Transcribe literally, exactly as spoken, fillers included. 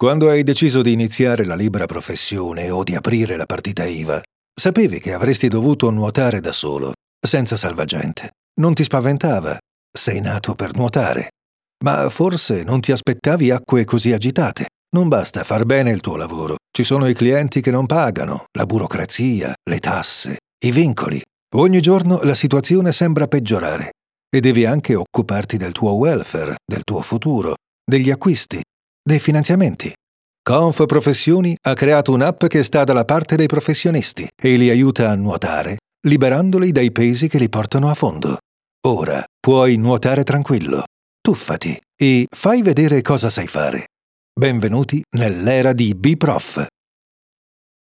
Quando hai deciso di iniziare la libera professione o di aprire la partita I V A, sapevi che avresti dovuto nuotare da solo, senza salvagente. Non ti spaventava. Sei nato per nuotare. Ma forse non ti aspettavi acque così agitate. Non basta far bene il tuo lavoro. Ci sono i clienti che non pagano, la burocrazia, le tasse, i vincoli. Ogni giorno la situazione sembra peggiorare e devi anche occuparti del tuo welfare, del tuo futuro, degli acquisti, dei finanziamenti. Conf Professioni ha creato un'app che sta dalla parte dei professionisti e li aiuta a nuotare, liberandoli dai pesi che li portano a fondo. Ora puoi nuotare tranquillo. Tuffati e fai vedere cosa sai fare. Benvenuti nell'era di B-Prof.